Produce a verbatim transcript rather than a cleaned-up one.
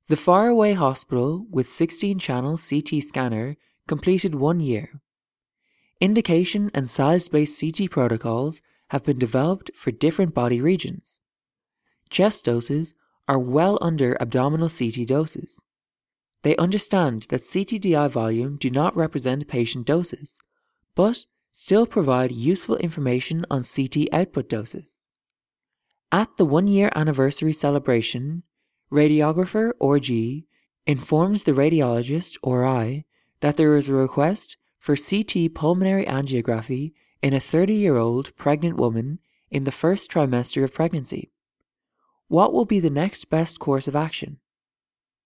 The Faraway Hospital with sixteen channel C T scanner completed one year. Indication and size-based C T protocols have been developed for different body regions. Chest doses are well under abdominal C T doses. They understand that C T D I volume do not represent patient doses, but still provide useful information on C T output doses. At the one-year anniversary celebration, radiographer or G informs the radiologist or I that there is a request for C T pulmonary angiography in a thirty-year-old pregnant woman in the first trimester of pregnancy. What will be the next best course of action?